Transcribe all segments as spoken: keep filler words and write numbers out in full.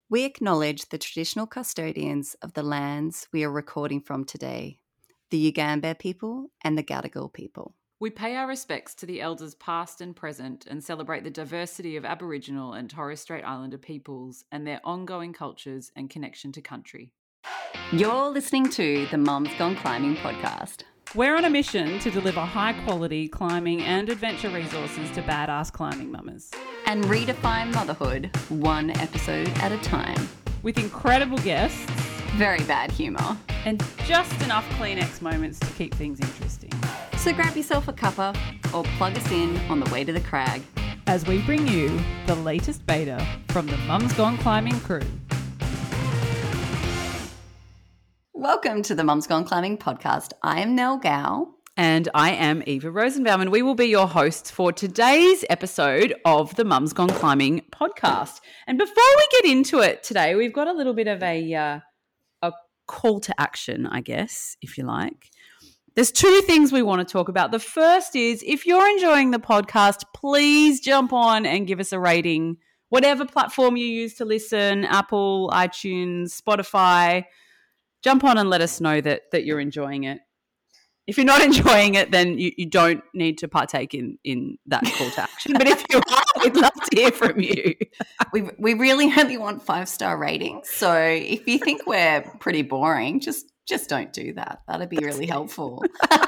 We acknowledge the traditional custodians of the lands we are recording from today, the Yugambeh people and the Gadigal people. We pay our respects to the elders past and present and celebrate the diversity of Aboriginal and Torres Strait Islander peoples and their ongoing cultures and connection to country. You're listening to the Mums Gone Climbing podcast. We're on a mission to deliver high-quality climbing and adventure resources to badass climbing mamas. And redefine motherhood one episode at a time. With incredible guests, very bad humour, and just enough Kleenex moments to keep things interesting. So grab yourself a cuppa or plug us in on the way to the crag as we bring you the latest beta from the Mums Gone Climbing crew. Welcome to the Mums Gone Climbing podcast. I am Nell Gow. And I am Eva Rosenbaum, and we will be your hosts for today's episode of the Mums Gone Climbing podcast. And before we get into it today, we've got a little bit of a uh, a call to action, I guess, if you like. There's two things we want to talk about. The first is, if you're enjoying the podcast, please jump on and give us a rating. Whatever platform you use to listen, Apple, iTunes, Spotify, jump on and let us know that that you're enjoying it. If you're not enjoying it, then you, you don't need to partake in, in that call to action. But if you are, we'd love to hear from you. We we really only want five-star ratings. So if you think we're pretty boring, just just don't do that. That'd be really helpful.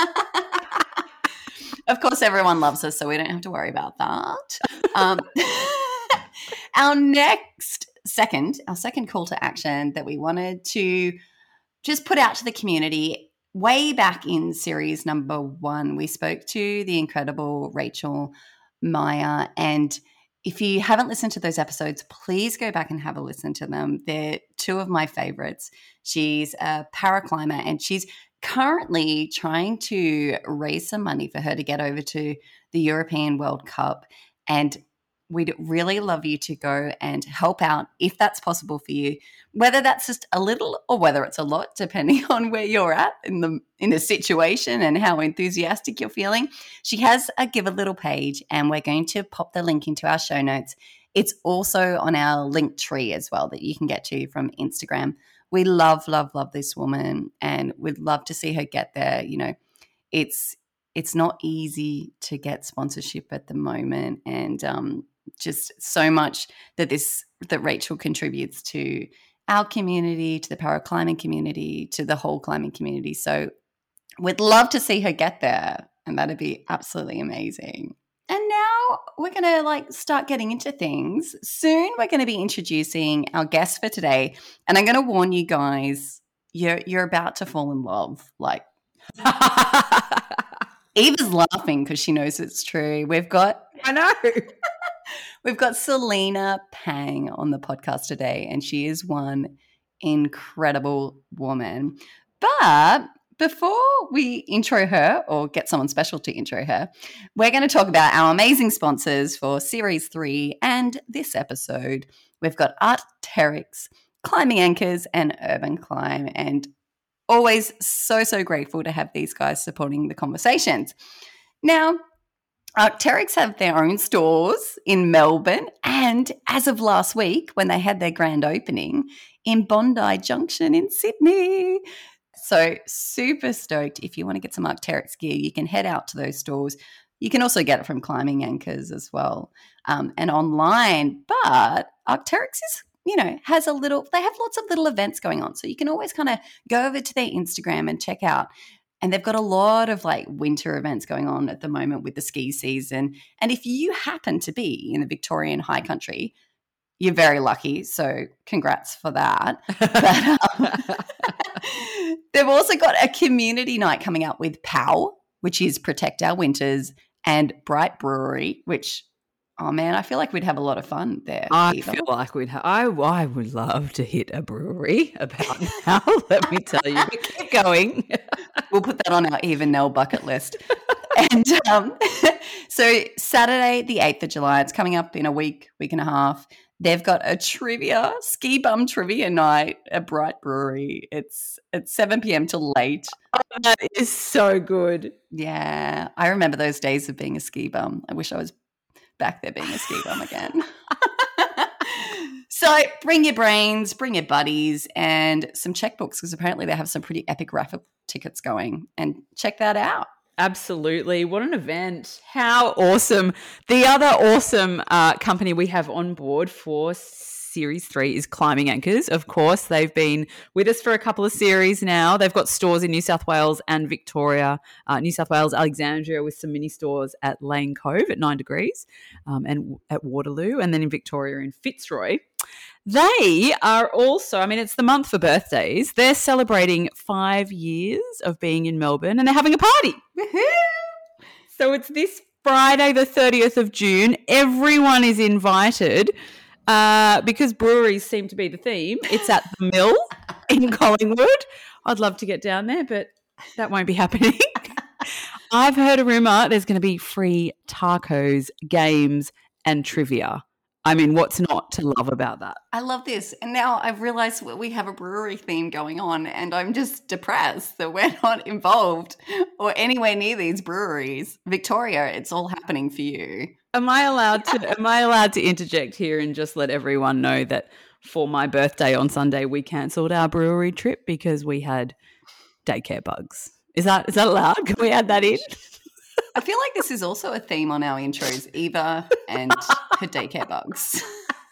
Of course, everyone loves us, so we don't have to worry about that. Um, our next second, our second call to action that we wanted to just put out to the community. Way back in series number one, we spoke to the incredible Rachel Meyer. And if you haven't listened to those episodes, please go back and have a listen to them. They're two of my favorites. She's a paraclimber and she's currently trying to raise some money for her to get over to the European World Cup. And we'd really love you to go and help out if that's possible for you, whether that's just a little or whether it's a lot, depending on where you're at in the in the situation and how enthusiastic you're feeling. She has a Give a Little page, and we're going to pop the link into our show notes. It's also on our link tree as well that you can get to from Instagram. We love, love, love this woman, and we'd love to see her get there. You know, it's it's not easy to get sponsorship at the moment, and um, just so much that this that Rachel contributes to our community, to the paraclimbing community, to the whole climbing community. So we'd love to see her get there, and that'd be absolutely amazing. And now we're going to like start getting into things. Soon we're going to be introducing our guest for today, and I'm going to warn you guys, you're you're about to fall in love. Like Eva's laughing because she knows it's true. We've got I know. We've got Selena Pang on the podcast today, and she is one incredible woman. But before we intro her or get someone special to intro her, we're going to talk about our amazing sponsors for Series three and this episode. We've got Arc'teryx, Climbing Anchors, and Urban Climb, and always so, so grateful to have these guys supporting the conversations. Now, Arc'teryx have their own stores in Melbourne and as of last week when they had their grand opening in Bondi Junction in Sydney. So super stoked. If you want to get some Arc'teryx gear, you can head out to those stores. You can also get it from Climbing Anchors as well um, and online. But Arc'teryx is, you know, has a little, they have lots of little events going on. So you can always kind of go over to their Instagram and check out. And they've got a lot of like winter events going on at the moment with the ski season. And if you happen to be in the Victorian high country, you're very lucky. So congrats for that. But, um, they've also got a community night coming up with P O W, which is Protect Our Winters, and Bright Brewery, which, oh man, I feel like we'd have a lot of fun there. I either. feel like we'd have, I, I would love to hit a brewery about now, let me tell you. But keep going. We'll put that on our Even Nell bucket list. And um, so Saturday, the eighth of July, it's coming up in a week, week and a half. They've got a trivia, ski bum trivia night at Bright Brewery. It's at seven p.m. till late. Oh, that is so good. Yeah. I remember those days of being a ski bum. I wish I was back there being a ski bum again. So bring your brains, bring your buddies, and some checkbooks because apparently they have some pretty epic raffle tickets going. And check that out. Absolutely. What an event. How awesome. The other awesome uh, company we have on board for Series three is Climbing Anchors. Of course, they've been with us for a couple of series now. They've got stores in New South Wales and Victoria, uh, New South Wales, Alexandria, with some mini stores at Lane Cove at Nine Degrees um, and at Waterloo, and then in Victoria in Fitzroy. They are also, I mean, it's the month for birthdays. They're celebrating five years of being in Melbourne and they're having a party. Woohoo! So it's this Friday, the thirtieth of June. Everyone is invited uh, because breweries seem to be the theme. It's at the Mill in Collingwood. I'd love to get down there, but that won't be happening. I've heard a rumour there's going to be free tacos, games and trivia. I mean, what's not to love about that? I love this. And now I've realized we have a brewery theme going on and I'm just depressed that we're not involved or anywhere near these breweries. Victoria, it's all happening for you. Am I allowed to am I allowed to interject here and just let everyone know that for my birthday on Sunday we cancelled our brewery trip because we had daycare bugs? Is that is that allowed? Can we add that in? I feel like this is also a theme on our intros, Eva and her daycare bugs.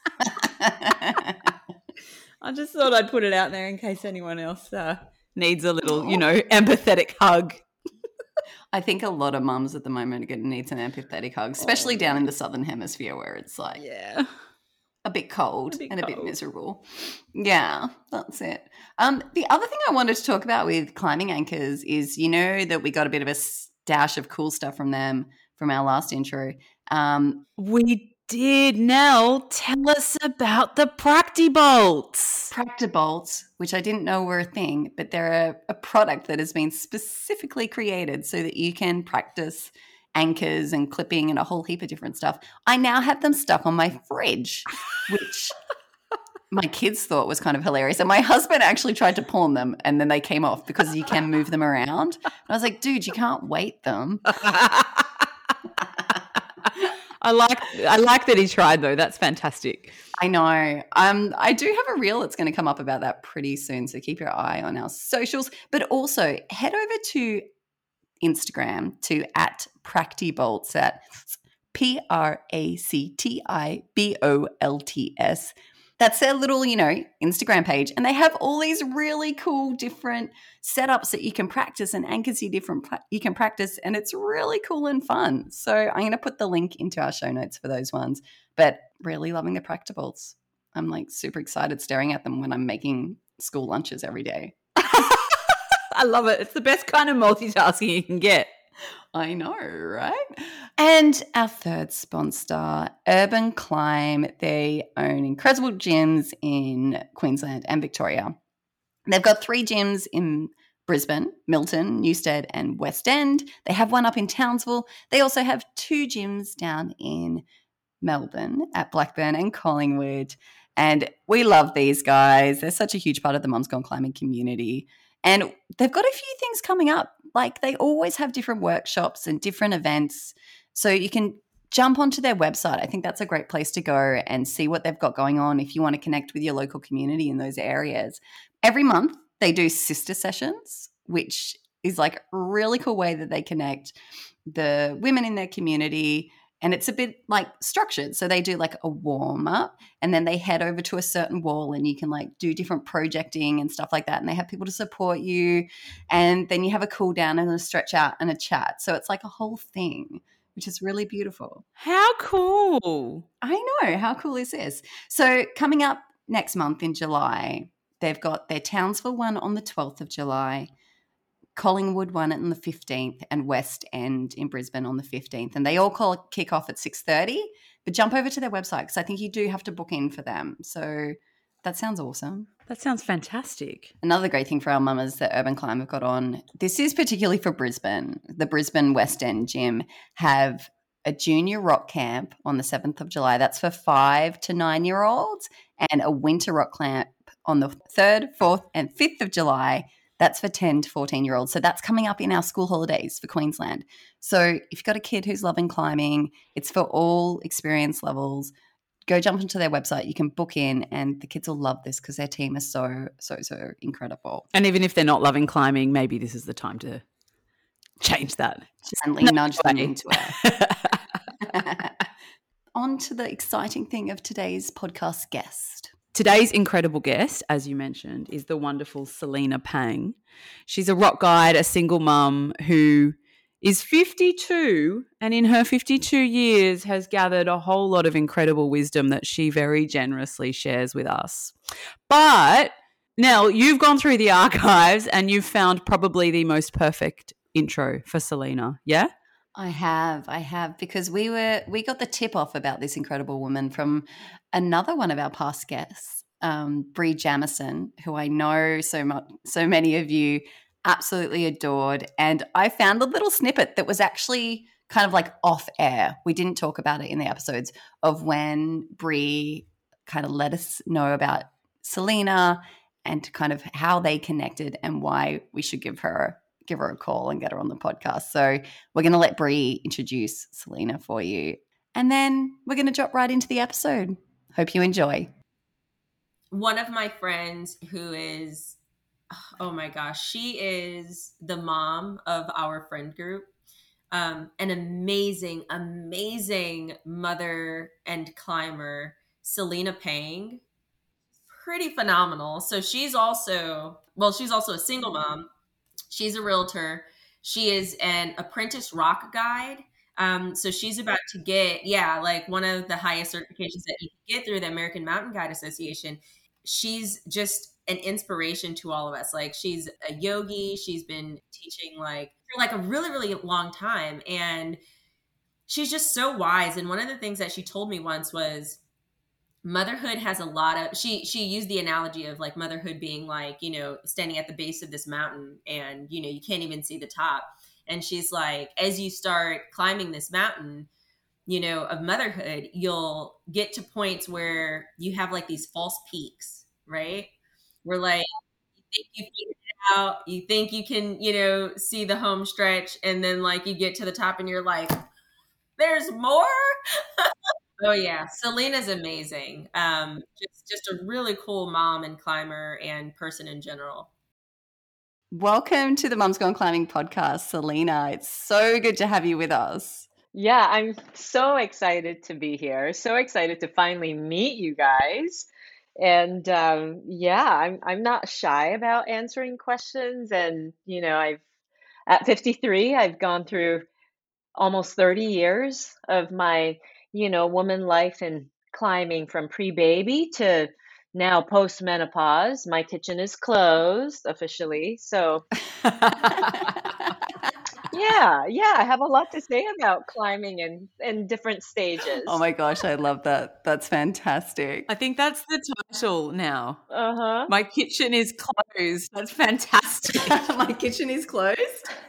I just thought I'd put it out there in case anyone else uh, needs a little, you know, empathetic hug. I think a lot of mums at the moment are going to need an empathetic hug, especially oh, down in the southern hemisphere where it's like yeah. a bit cold a bit and cold. a bit miserable. Yeah, that's it. Um, the other thing I wanted to talk about with Climbing Anchors is, you know, that we got a bit of a dash of cool stuff from them from our last intro. Um, we did. Nell, tell us about the Practibolts. Practibolts, which I didn't know were a thing, but they're a, a product that has been specifically created so that you can practice anchors and clipping and a whole heap of different stuff. I now have them stuck on my fridge, which my kids thought was kind of hilarious. And my husband actually tried to pawn them and then they came off because you can move them around. And I was like, dude, you can't weight them. I like I like that he tried though. That's fantastic. I know. Um, I do have a reel that's going to come up about that pretty soon. So keep your eye on our socials. But also head over to Instagram to at Practibolts at P R A C T I B O L T S. That's their little, you know, Instagram page. And they have all these really cool different setups that you can practice and anchors you different you can practice. And it's really cool and fun. So I'm going to put the link into our show notes for those ones. But really loving the Practibolts. I'm like super excited staring at them when I'm making school lunches every day. I love it. It's the best kind of multitasking you can get. I know, right? And our third sponsor, Urban Climb. They own incredible gyms in Queensland and Victoria. They've got three gyms in Brisbane, Milton, Newstead, and West End. They have one up in Townsville. They also have two gyms down in Melbourne at Blackburn and Collingwood. And we love these guys. They're such a huge part of the Mums Gone Climbing community. And they've got a few things coming up. Like they always have different workshops and different events. So you can jump onto their website. I think that's a great place to go and see what they've got going on if you want to connect with your local community in those areas. Every month they do sister sessions, which is like a really cool way that they connect the women in their community. And it's a bit like structured. So they do like a warm up and then they head over to a certain wall and you can like do different projecting and stuff like that. And they have people to support you. And then you have a cool down and a stretch out and a chat. So it's like a whole thing, which is really beautiful. How cool. I know. How cool is this? So coming up next month in July, they've got their Townsville one on the twelfth of July. Collingwood one on the fifteenth and West End in Brisbane on the fifteenth. And they all call kick off at six thirty. But jump over to their website because I think you do have to book in for them. So that sounds awesome. That sounds fantastic. Another great thing for our mamas that Urban Climb have got on, this is particularly for Brisbane. The Brisbane West End gym have a junior rock camp on the seventh of July. That's for five to nine-year-olds. And a winter rock camp on the third, fourth and fifth of July. That's for ten to fourteen-year-olds. So that's coming up in our school holidays for Queensland. So if you've got a kid who's loving climbing, it's for all experience levels. go jump into their website. You can book in, and the kids will love this because their team is so, so, so incredible. And even if they're not loving climbing, maybe this is the time to change that. Gently No nudge way. them into it. On to the exciting thing of today's podcast guest. Today's incredible guest, as you mentioned, is the wonderful Selena Pang. She's a rock guide, a single mum who is fifty-two, and in her fifty-two years has gathered a whole lot of incredible wisdom that she very generously shares with us. But Nell, you've gone through the archives and you've found probably the most perfect intro for Selena, yeah? I have, I have, because we were we got the tip off about this incredible woman from another one of our past guests, um, Bree Jamison, who I know so much, so many of you absolutely adored, and I found a little snippet that was actually kind of like off air. We didn't talk about it in the episodes of when Bree kind of let us know about Selena and kind of how they connected and why we should give her. give her a call and get her on the podcast. So we're going to let Bree introduce Selena for you. And then we're going to drop right into the episode. Hope you enjoy. One of my friends who is, oh my gosh, she is the mom of our friend group. Um, an amazing, amazing mother and climber, Selena Pang. Pretty phenomenal. So she's also, well, she's also a single mom. She's a realtor. She is an apprentice rock guide. Um, so she's about to get, yeah, like one of the highest certifications that you can get through the American Mountain Guide Association. She's just an inspiration to all of us. Like she's a yogi. She's been teaching like for like a really, really long time. And she's just so wise. And one of the things that she told me once was, motherhood has a lot of, she, she used the analogy of like motherhood being like, you know, standing at the base of this mountain and, you know, you can't even see the top. And she's like, as you start climbing this mountain, you know, of motherhood, you'll get to points where you have like these false peaks, right? Where like, you think you figured it out, you think you can, you know, see the home stretch. And then like you get to the top and you're like, there's more. Oh yeah, Selena's amazing. Um, just just a really cool mom and climber and person in general. Welcome to the Mums Gone Climbing podcast, Selena. It's so good to have you with us. Yeah, I'm so excited to be here. So excited to finally meet you guys. And um, yeah, I'm I'm not shy about answering questions. And you know, I've at fifty-three, I've gone through almost thirty years of my, you know, woman life and climbing from pre-baby to now post-menopause. My kitchen is closed officially. So yeah, yeah, I have a lot to say about climbing in, in different stages. Oh my gosh, I love that. That's fantastic. I think that's the title now. Uh-huh. My kitchen is closed. That's fantastic. My kitchen is closed.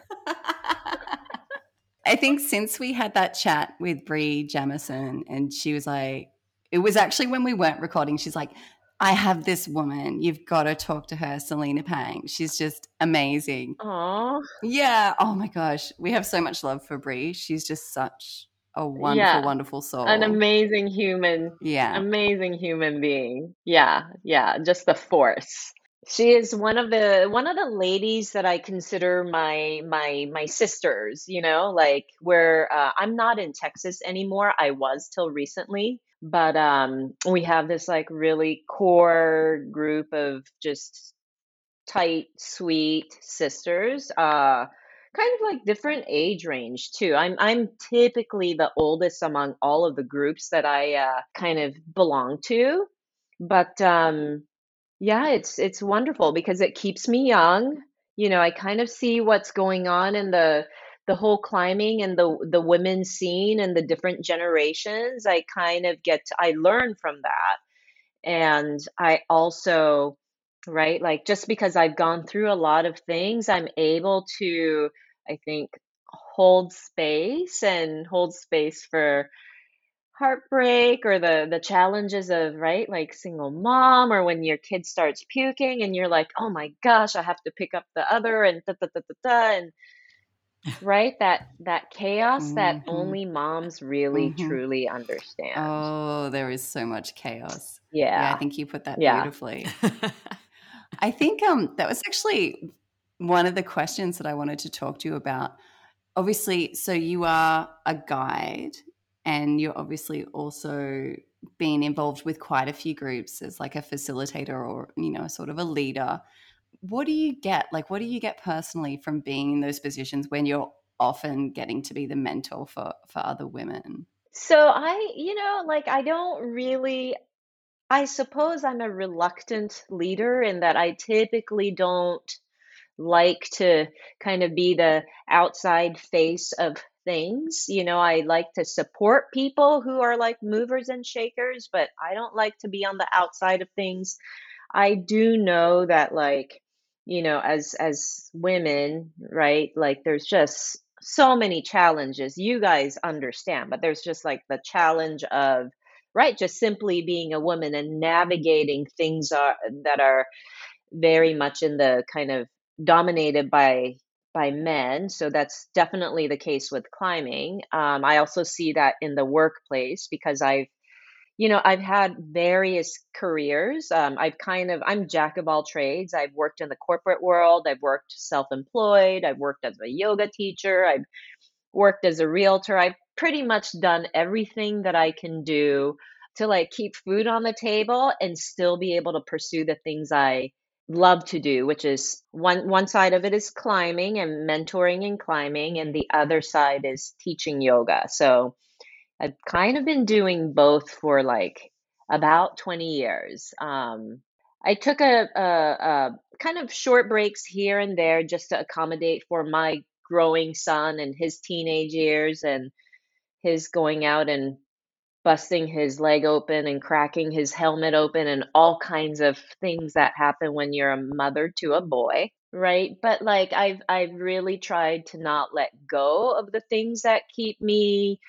I think since we had that chat with Bree Jamison and she was like, it was actually when we weren't recording, she's like, I have this woman. You've got to talk to her, Selena Pang. She's just amazing. Aw. Yeah. Oh my gosh. We have so much love for Bree. She's just such a wonderful, Yeah. wonderful soul. An amazing human, Yeah. amazing human being. Yeah, yeah, just a force. She is one of the one of the ladies that I consider my my my sisters, you know, like where uh, I'm not in Texas anymore. I was till recently, but um, we have this like really core group of just tight, sweet sisters. Uh, kind of like different age range too. I'm I'm typically the oldest among all of the groups that I uh, kind of belong to, but um, yeah, it's it's wonderful because it keeps me young. You know, I kind of see what's going on in the the whole climbing and the the women's scene and the different generations. I kind of get to, I learn from that. And I also, right, like just because I've gone through a lot of things, I'm able to, I think, hold space and hold space for heartbreak or the the challenges of, right, like single mom, or when your kid starts puking and you're like, oh my gosh, I have to pick up the other and da da da da da. And right? That that chaos that Mhm. only moms really Mhm. truly understand. Oh, there is so much chaos. Yeah, I Yeah. think you put that Yeah. beautifully. I think um that was actually one of the questions that I wanted to talk to you about. Obviously, so you are a guide and you're obviously also been involved with quite a few groups as like a facilitator or, you know, sort of a leader. What do you get? Like, what do you get personally from being in those positions when you're often getting to be the mentor for for other women? So I, you know, like I don't really, I suppose I'm a reluctant leader in that I typically don't like to kind of be the outside face of things. You know, I like to support people who are like movers and shakers, but I don't like to be on the outside of things. I do know that like, you know, as as women, right? Like there's just so many challenges. You guys understand, but there's just like the challenge of right, just simply being a woman and navigating things are that are very much in the kind of dominated by by men. So that's definitely the case with climbing. Um, I also see that in the workplace because I've you know, I've had various careers. Um, I've kind of, I'm jack of all trades. I've worked in the corporate world. I've worked self-employed. I've worked as a yoga teacher. I've worked as a realtor. I've pretty much done everything that I can do to like keep food on the table and still be able to pursue the things I love to do, which is one one side of it is climbing and mentoring and climbing, and the other side is teaching yoga. So I've kind of been doing both for like about twenty years. Um, I took a, a, a kind of short breaks here and there just to accommodate for my growing son and his teenage years and his going out and busting his leg open and cracking his helmet open and all kinds of things that happen when you're a mother to a boy, right? But like I've I've really tried to not let go of the things that keep me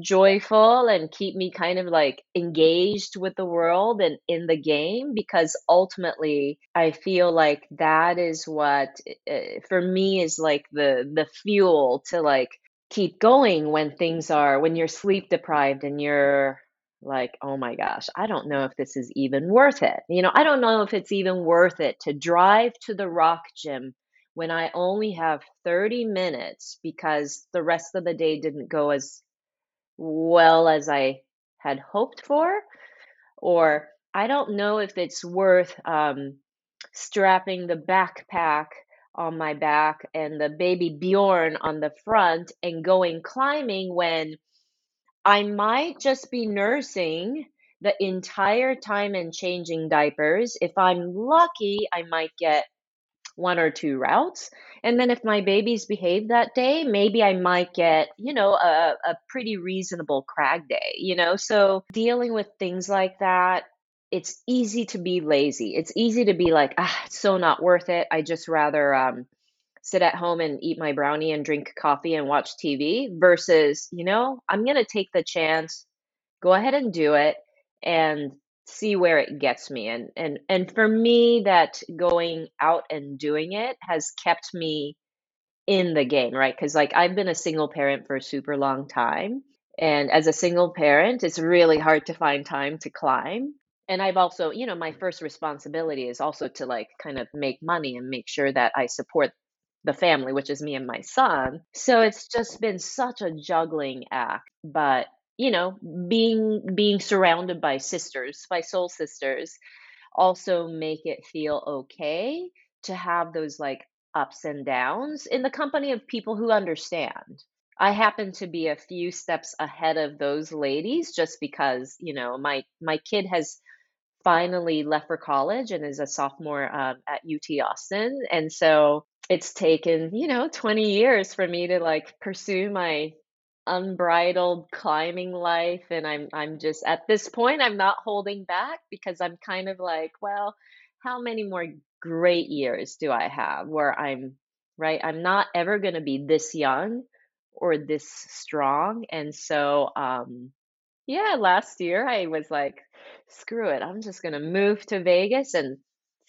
joyful and keep me kind of like engaged with the world and in the game, because ultimately I feel like that is what uh, for me is like the the fuel to like keep going when things are when you're sleep deprived and you're like, oh my gosh, I don't know if this is even worth it. You know, I don't know if it's even worth it to drive to the rock gym when I only have thirty minutes because the rest of the day didn't go as well as I had hoped for. Or I don't know if it's worth um, strapping the backpack on my back and the baby Bjorn on the front and going climbing when I might just be nursing the entire time and changing diapers. If I'm lucky, I might get one or two routes. And then if my babies behave that day, maybe I might get, you know, a, a pretty reasonable crag day, you know? So dealing with things like that, it's easy to be lazy. It's easy to be like, ah, it's so not worth it. I just rather um, sit at home and eat my brownie and drink coffee and watch T V versus, you know, I'm going to take the chance, go ahead and do it and see where it gets me. And and and for me, that going out and doing it has kept me in the game, right? Because like I've been a single parent for a super long time. And as a single parent, it's really hard to find time to climb. And I've also, you know, my first responsibility is also to like kind of make money and make sure that I support the family, which is me and my son. So it's just been such a juggling act. But, you know, being being surrounded by sisters, by soul sisters, also make it feel okay to have those like ups and downs in the company of people who understand. I happen to be a few steps ahead of those ladies just because, you know, my my kid has finally left for college and is a sophomore um, at U T Austin. And so it's taken, you know, twenty years for me to like pursue my unbridled climbing life. And I'm I'm just at this point I'm not holding back because I'm kind of like, well, how many more great years do I have where I'm right? I'm not ever gonna be this young or this strong. And so um yeah, last year I was like, screw it. I'm just going to move to Vegas and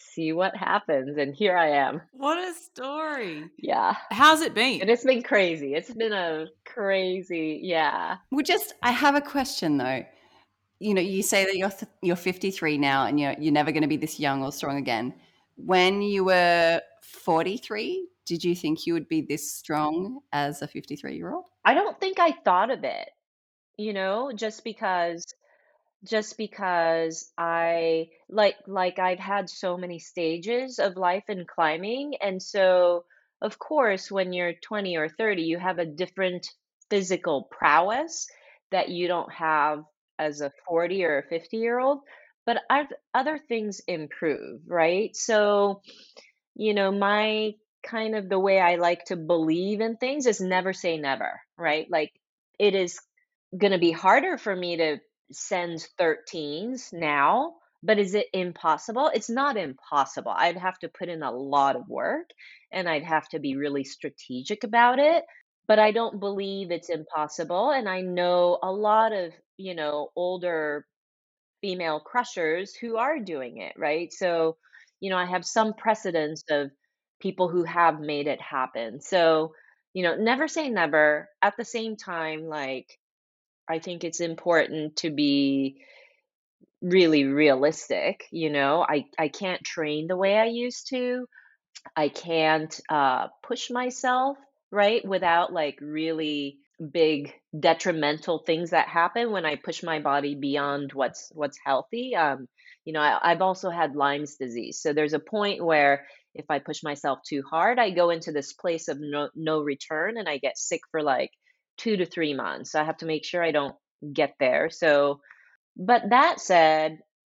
see what happens. And here I am. What a story. Yeah. How's it And been? it's been crazy. It's been a crazy, yeah. Well, just I have a question though. You know, you say that you're th- you're fifty-three now, and you're you're never going to be this young or strong again. When you were forty-three, did you think you would be this strong as a fifty-three-year-old? I don't think I thought of it, you know, just because just because I like like I've had so many stages of life in climbing, and so of course when you're twenty or thirty you have a different physical prowess that you don't have as a forty or a fifty year old, but I've, other things improve, right? So, you know, my kind of the way I like to believe in things is never say never, right? Like it is going to be harder for me to send thirteens now, but is it impossible? It's not impossible. I'd have to put in a lot of work and I'd have to be really strategic about it, but I don't believe it's impossible. And I know a lot of, you know, older female crushers who are doing it, right? So, you know, I have some precedents of people who have made it happen. So, you know, never say never. At the same time, like, I think it's important to be really realistic, you know. I I can't train the way I used to. I can't uh push myself, right, without like really big detrimental things that happen when I push my body beyond what's what's healthy. Um, you know, I, I've also had Lyme's disease. So there's a point where if I push myself too hard, I go into this place of no no return and I get sick for like two to three months. So I have to make sure I don't get there. So, but that said,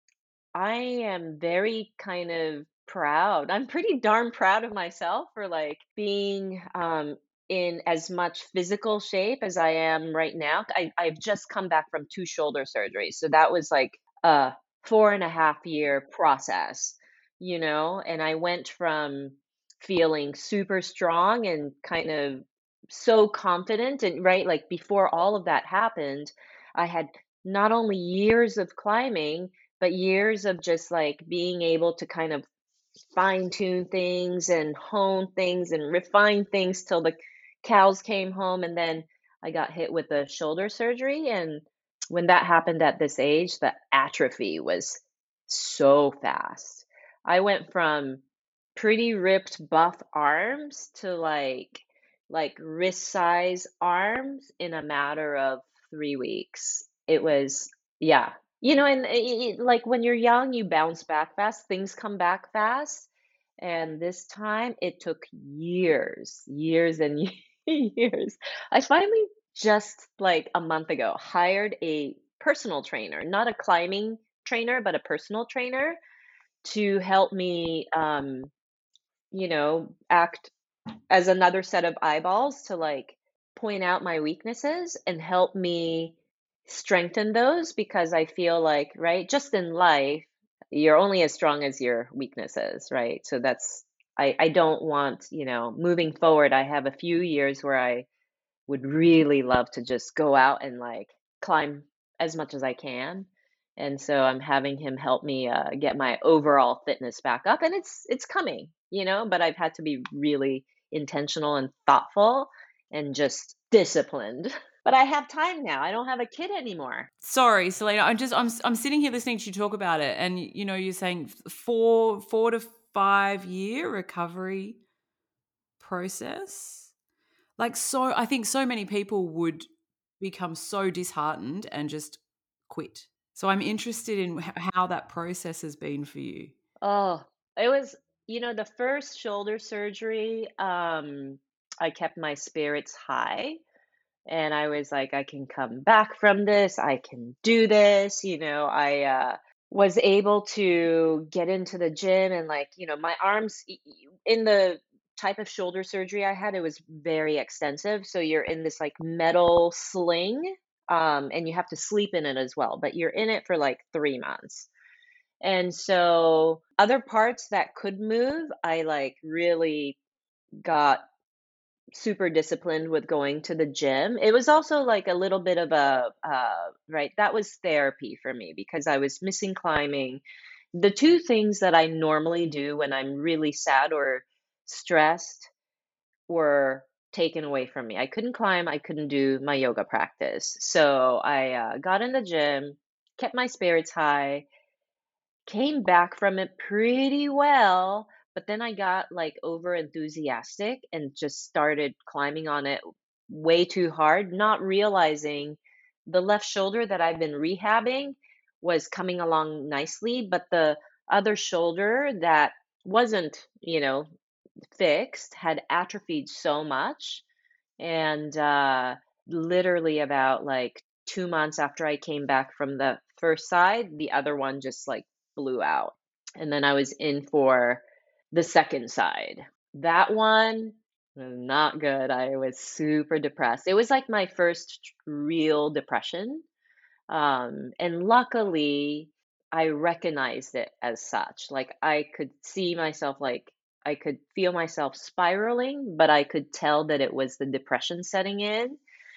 I am very kind of proud. I'm pretty darn proud of myself for like being um in as much physical shape as I am right now. I, I've just come back from two shoulder surgeries. So that was like a four and a half year process, you know, and I went from feeling super strong and kind of so confident and right, like before all of that happened, I had not only years of climbing but years of just like being able to kind of fine tune things and hone things and refine things till the cows came home. And then I got hit with a shoulder surgery. And when that happened at this age, the atrophy was so fast. I went from pretty ripped buff arms to like like wrist size arms in a matter of three weeks. It was, yeah, you know, and it, it, like when you're young, you bounce back fast, things come back fast. And this time it took years, years and years. I finally just like a month ago hired a personal trainer, not a climbing trainer, but a personal trainer to help me, um, you know, act as another set of eyeballs to like point out my weaknesses and help me strengthen those because I feel like, right, just in life, you're only as strong as your weaknesses, right? So that's, I, I don't want, you know, moving forward, I have a few years where I would really love to just go out and like climb as much as I can. And so I'm having him help me uh, get my overall fitness back up, and it's it's coming, you know. But I've had to be really intentional and thoughtful, and just disciplined. But I have time now. I don't have a kid anymore. Sorry, Selena. I'm just I'm I'm sitting here listening to you talk about it, and you know you're saying four four to five year recovery process. Like so, I think so many people would become so disheartened and just quit. So I'm interested in h- how that process has been for you. Oh, it was, you know, the first shoulder surgery. Um, I kept my spirits high. And I was like, I can come back from this. I can do this. You know, I uh, was able to get into the gym and like, you know, my arms y- y- in the type of shoulder surgery I had, it was very extensive. So you're in this like metal sling, um, and you have to sleep in it as well, but you're in it for like three months. And so other parts that could move, I like really got super disciplined with going to the gym. It was also like a little bit of a uh right, that was therapy for me because I was missing climbing the two things that I normally do when I'm really sad or stressed were taken away from me. I couldn't climb, I couldn't do my yoga practice. So I uh, got in the gym, kept my spirits high, came back from it pretty well, but then I got like over enthusiastic and just started climbing on it way too hard, not realizing the left shoulder that I've been rehabbing was coming along nicely, but the other shoulder that wasn't, you know, fixed had atrophied so much. And uh, literally about like two months after I came back from the first side, the other one just like blew out. And then I was in for the second side. That one was not good. I was super depressed. It was like my first real depression. Um, and luckily, I recognized it as such. Like I could see myself, like I could feel myself spiraling, but I could tell that it was the depression setting in.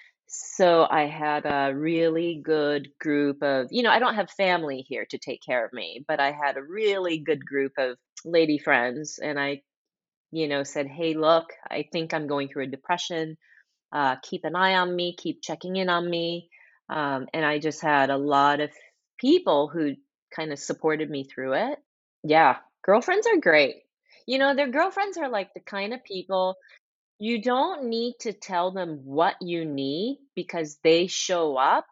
So I had a really good group of, you know, I don't have family here to take care of me, but I had a really good group of lady friends. And I, you know, said, hey, look, I think I'm going through a depression. Uh, keep an eye on me, keep checking in on me. Um, and I just had a lot of people who kind of supported me through it. Yeah, girlfriends are great. You know, their girlfriends are like the kind of people you don't need to tell them what you need because they show up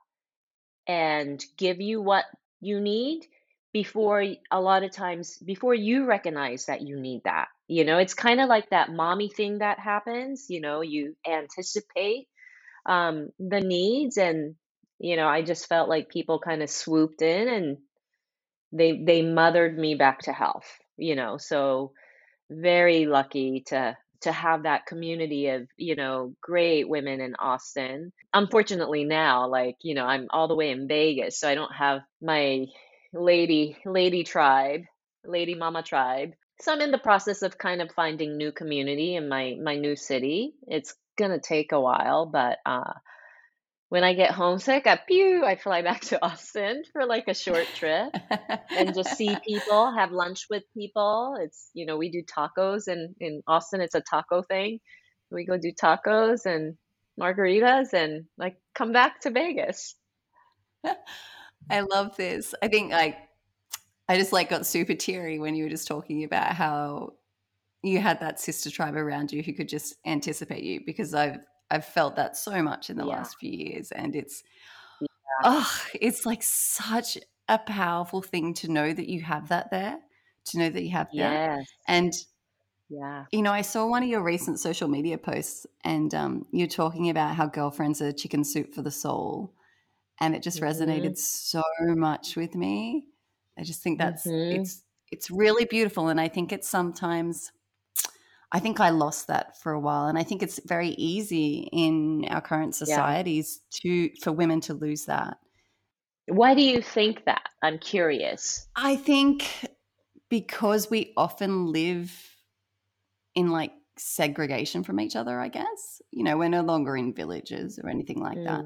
and give you what you need before y- a lot of times before you recognize that you need that. You know, it's kind of like that mommy thing that happens, you know, you anticipate um the needs and you know, I just felt like people kind of swooped in and they they mothered me back to health, you know. So very lucky to to have that community of, you know, great women in Austin. Unfortunately now, like, you know, I'm all the way in Vegas, so I don't have my lady lady tribe, lady mama tribe. So I'm in the process of kind of finding new community in my my new city. It's gonna take a while, but uh when I get homesick, I pew, I fly back to Austin for like a short trip and just see people, have lunch with people. It's, you know, we do tacos and in Austin it's a taco thing. We go do tacos and margaritas and like come back to Vegas. I love this. I think like I just like got super teary when you were just talking about how you had that sister tribe around you who could just anticipate you because I've I've felt that so much in the Yeah. last few years and it's Yeah. oh, it's like such a powerful thing to know that you have that there, to know that you have that. Yes. And Yeah. you know, I saw one of your recent social media posts and um, you're talking about how girlfriends are chicken soup for the soul. And it just Mhm. resonated so much with me. I just think that's Mhm. it's it's really beautiful. And I think it's sometimes I think I lost that for a while. And I think it's very easy in our current Yeah. societies to for women to lose that. Why do you think that? I'm curious. I think because we often live in like segregation from each other, I guess. You know, we're no longer in villages or anything like that. Mm.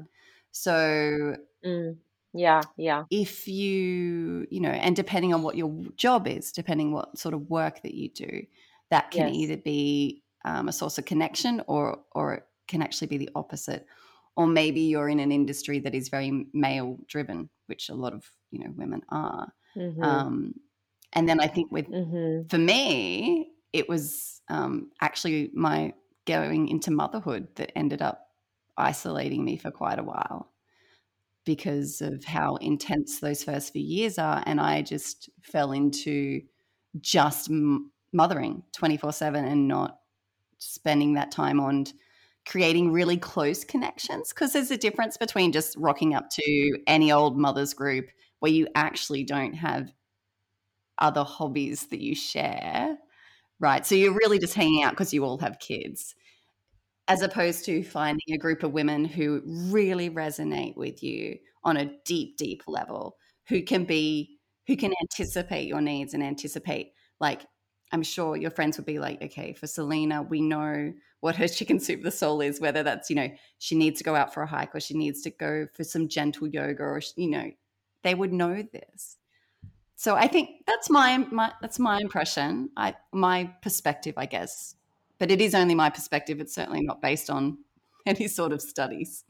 So Mm. Yeah, yeah. if you, you know, and depending on what your job is, depending what sort of work that you do, that can Yes. either be um, a source of connection or or it can actually be the opposite. Or maybe you're in an industry that is very male driven, which a lot of, you know, women are. Mhm. Um, and then I think with Mhm. for me, it was um, actually my going into motherhood that ended up isolating me for quite a while because of how intense those first few years are. And I just fell into just m- mothering twenty-four seven and not spending that time on creating really close connections. Because there's a difference between just rocking up to any old mother's group where you actually don't have other hobbies that you share, right? So you're really just hanging out because you all have kids, as opposed to finding a group of women who really resonate with you on a deep, deep level, who can be, who can anticipate your needs and anticipate, like, I'm sure your friends would be like, okay, for Selena, we know what her chicken soup the soul is, whether that's, you know, she needs to go out for a hike or she needs to go for some gentle yoga or, you know, they would know this. So I think that's my, my that's my impression, I my perspective, I guess. But it is only my perspective. It's certainly not based on any sort of studies.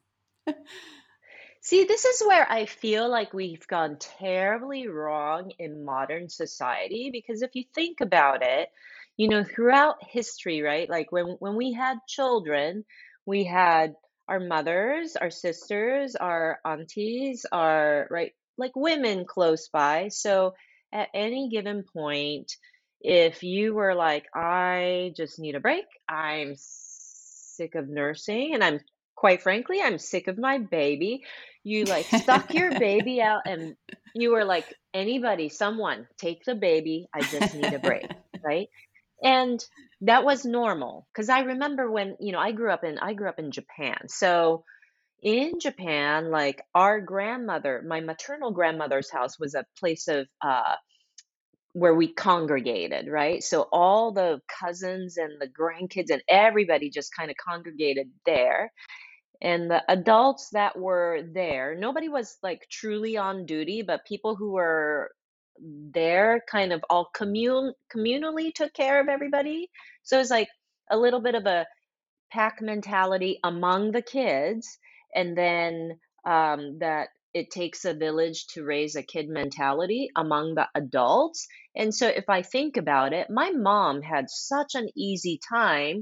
See, this is where I feel like we've gone terribly wrong in modern society because if you think about it, you know, throughout history, right? Like when when we had children, we had our mothers, our sisters, our aunties, our right, like women close by. So at any given point, if you were like, I just need a break, I'm sick of nursing, and I'm quite frankly, I'm sick of my baby, you like stuck your baby out and you were like, anybody, someone, take the baby. I just need a break, right? And that was normal because I remember when, you know, I grew up in I grew up in Japan. So in Japan, like our grandmother, my maternal grandmother's house was a place of uh where we congregated, right? So all the cousins and the grandkids and everybody just kind of congregated there. And the adults that were there, nobody was like truly on duty, but people who were there kind of all commune communally took care of everybody. So it's like a little bit of a pack mentality among the kids, and then um, that it takes a village to raise a kid mentality among the adults. And so if I think about it, my mom had such an easy time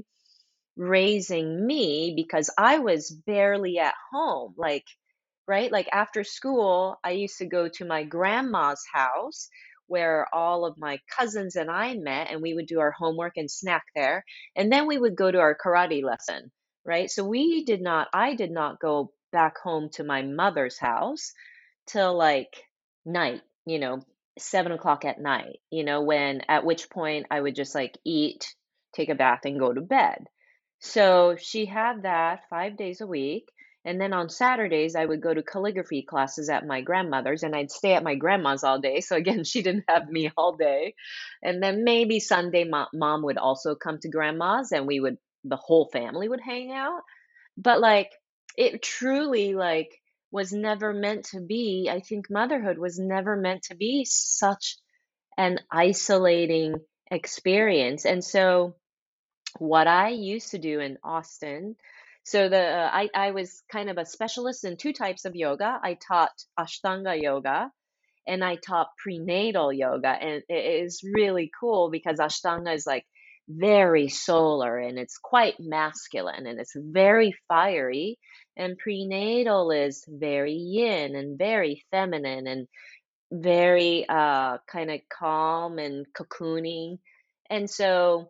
raising me because I was barely at home. Like, right? Like after school, I used to go to my grandma's house where all of my cousins and I met, and we would do our homework and snack there. And then we would go to our karate lesson, right? So we did not, I did not go back home to my mother's house till like night, you know, seven o'clock at night, you know, when at which point I would just like eat, take a bath, and go to bed. So she had that five days a week. And then on Saturdays, I would go to calligraphy classes at my grandmother's and I'd stay at my grandma's all day. So again, she didn't have me all day. And then maybe Sunday, mo- mom would also come to grandma's and we would, the whole family would hang out. But like, it truly like was never meant to be. I think motherhood was never meant to be such an isolating experience. And so, what I used to do in Austin. So the uh, I I was kind of a specialist in two types of yoga. I taught Ashtanga yoga and I taught prenatal yoga, and it is really cool because Ashtanga is like very solar and it's quite masculine and it's very fiery, and prenatal is very yin and very feminine and very uh kind of calm and cocooning. And so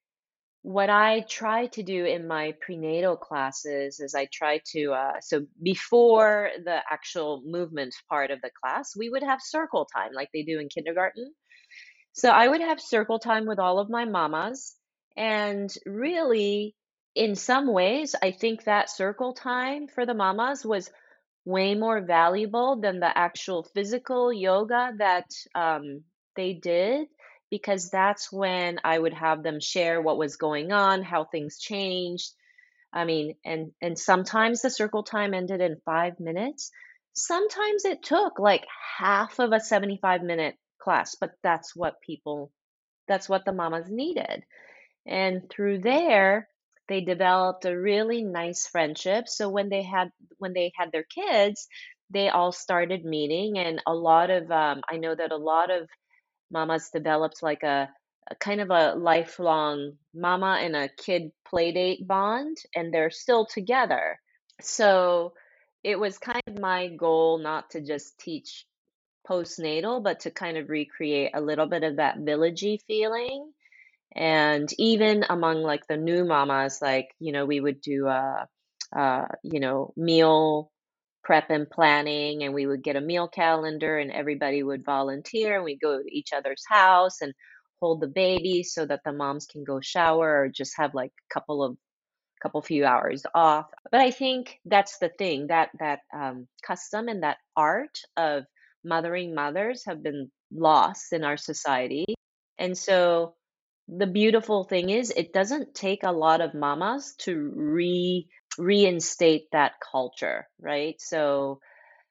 what I try to do in my prenatal classes is I try to, uh, so before the actual movement part of the class, we would have circle time like they do in kindergarten. So I would have circle time with all of my mamas. And really, in some ways, I think that circle time for the mamas was way more valuable than the actual physical yoga that um, they did, because that's when I would have them share what was going on, how things changed. I mean, and and sometimes the circle time ended in five minutes. Sometimes it took like half of a seventy-five minute class, but that's what people, that's what the mamas needed. And through there, they developed a really nice friendship. So when they had when they had their kids, they all started meeting, and a lot of um, I know that a lot of mamas developed like a, a kind of a lifelong mama and a kid play date bond, and they're still together. So it was kind of my goal not to just teach postnatal, but to kind of recreate a little bit of that villagey feeling. And even among like the new mamas, like, you know, we would do a, uh, you know, meal prep and planning, and we would get a meal calendar, and everybody would volunteer, and we'd go to each other's house and hold the baby so that the moms can go shower or just have like a couple of couple few hours off. But I think that's the thing, that that um, custom and that art of mothering mothers have been lost in our society. And so the beautiful thing is it doesn't take a lot of mamas to re reinstate that culture, right? So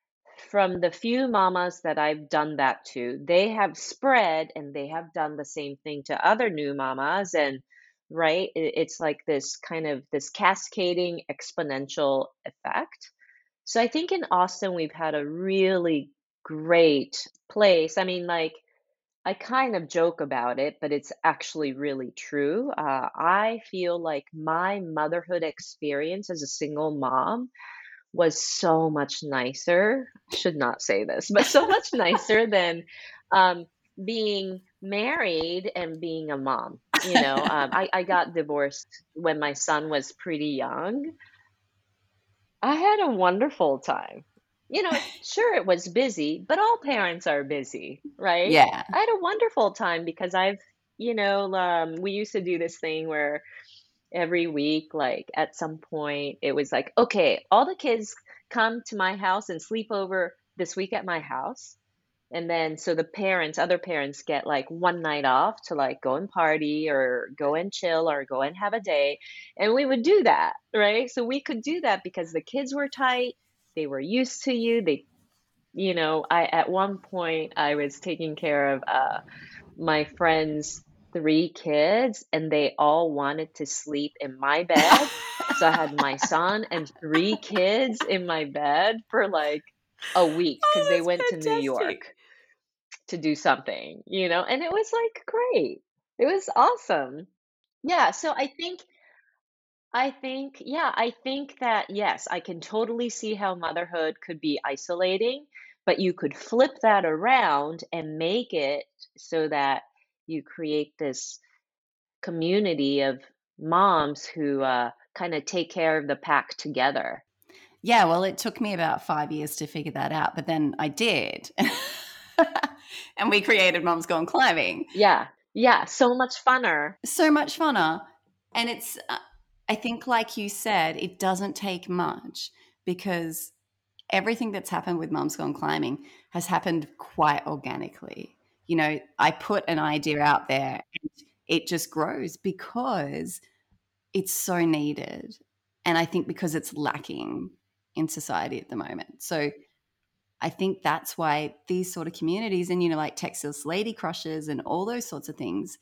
from the few mamas that I've done that to, they have spread and they have done the same thing to other new mamas. And right, it, it's like this kind of this cascading exponential effect. So I think in Austin, we've had a really great place. I mean, like, I kind of joke about it, but it's actually really true. Uh, I feel like my motherhood experience as a single mom was so much nicer. Should not say this, but so much nicer than um, being married and being a mom. You know, um, I, I got divorced when my son was pretty young. I had a wonderful time. You know, sure, it was busy, but all parents are busy, right? Yeah. I had a wonderful time because I've, you know, um, we used to do this thing where every week, like at some point, it was like, okay, all the kids come to my house and sleep over this week at my house. And then so the parents, other parents get like one night off to like go and party or go and chill or go and have a day. And we would do that, right? So we could do that because the kids were tight. They were used to you. They, you know, I at one point I was taking care of uh my friends' three kids, and they all wanted to sleep in my bed. So I had my son and three kids in my bed for like a week because Oh, they that's went to New fantastic. York to do something, you know, and it was like great. It was awesome. Yeah, so I think I think yeah, I think that yes, I can totally see how motherhood could be isolating, but you could flip that around and make it so that you create this community of moms who uh, kind of take care of the pack together. Yeah, well, it took me about five years to figure that out, but then I did. And we created Mom's Gone Climbing. Yeah, yeah, so much funner. So much funner. And it's, uh, I think, like you said, it doesn't take much because everything that's happened with Mom's Gone Climbing has happened quite organically. You know, I put an idea out there and it just grows because it's so needed. And I think because it's lacking in society at the moment. So I think that's why these sort of communities and, you know, like Texas Lady Crushes and all those sorts of things,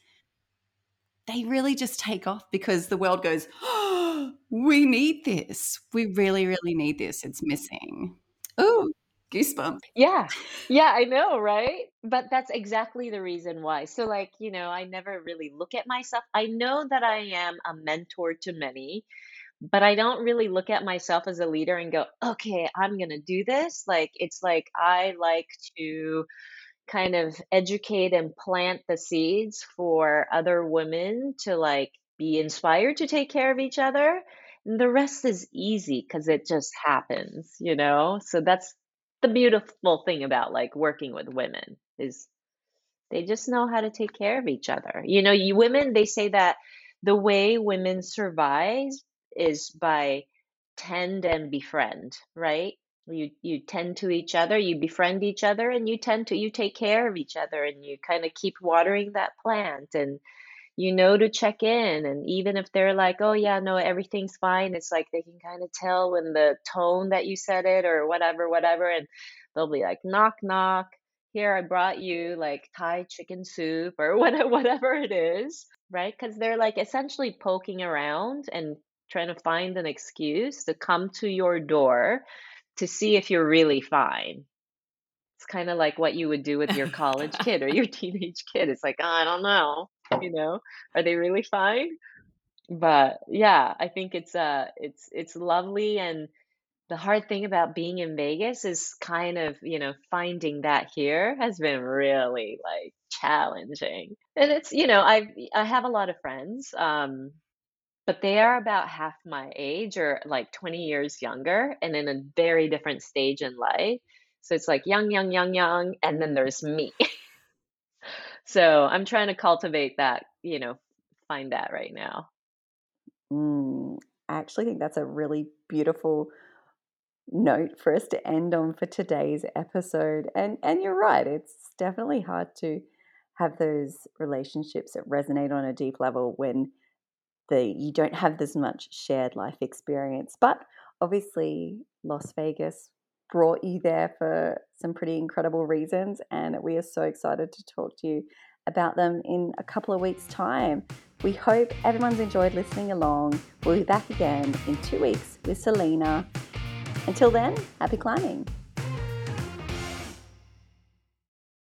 they really just take off because the world goes, oh, we need this. We really, really need this. It's missing. Ooh, goosebumps. Yeah. Yeah, I know, right? But that's exactly the reason why. So, like, you know, I never really look at myself. I know that I am a mentor to many, but I don't really look at myself as a leader and go, okay, I'm going to do this. Like, it's like I like to kind of educate and plant the seeds for other women to like be inspired to take care of each other. And the rest is easy because it just happens, you know? So that's the beautiful thing about like working with women is they just know how to take care of each other. You know, you women, they say that the way women survive is by tend and befriend, right? You you tend to each other, you befriend each other, and you tend to you take care of each other, and you kind of keep watering that plant, and you know to check in. And even if they're like, oh yeah, no, everything's fine, it's like they can kind of tell when the tone that you said it or whatever, whatever, and they'll be like, knock, knock. Here, I brought you like Thai chicken soup or what, whatever it is, right? Because they're like essentially poking around and trying to find an excuse to come to your door to see if you're really fine. It's kind of like what you would do with your college kid or your teenage kid. It's like, oh, I don't know, you know, are they really fine? But yeah, I think it's uh it's it's lovely. And the hard thing about being in Vegas is kind of, you know, finding that here has been really like challenging. And it's, you know, I I have a lot of friends, um, but they are about half my age or like twenty years younger and in a very different stage in life. So it's like young, young, young, young, and then there's me. So I'm trying to cultivate that, you know, find that right now. Mm, I actually think that's a really beautiful note for us to end on for today's episode. And and you're right, it's definitely hard to have those relationships that resonate on a deep level when the you don't have this much shared life experience. But obviously Las Vegas brought you there for some pretty incredible reasons, and we are so excited to talk to you about them in a couple of weeks' time. We hope everyone's enjoyed listening along. We'll be back again in two weeks with Selena. Until then, happy climbing.